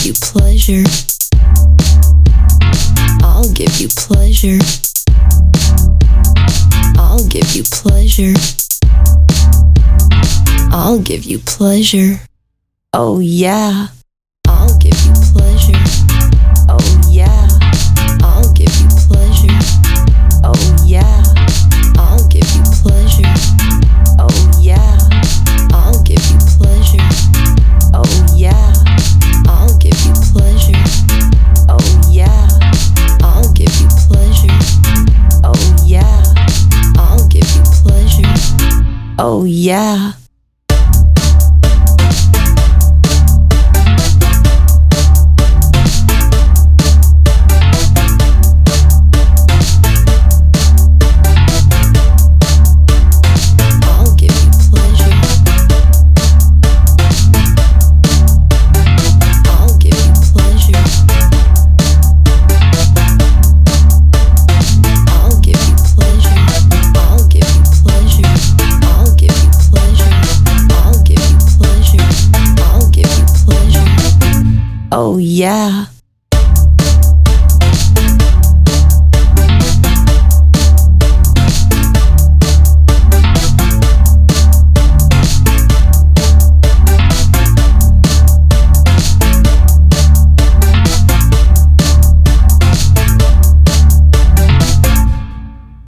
give you pleasure. I'll give you pleasure. I'll give you pleasure. I'll give you pleasure. Oh yeah. I'll give you pleasure. Oh yeah. I'll give you pleasure. Oh yeah. I'll give you pleasure. Oh yeah. I'll give you pleasure. Oh yeah. I'll give you pleasure. Oh yeah. I'll give you pleasure. Oh yeah. I'll give you pleasure. Oh yeah. Oh yeah.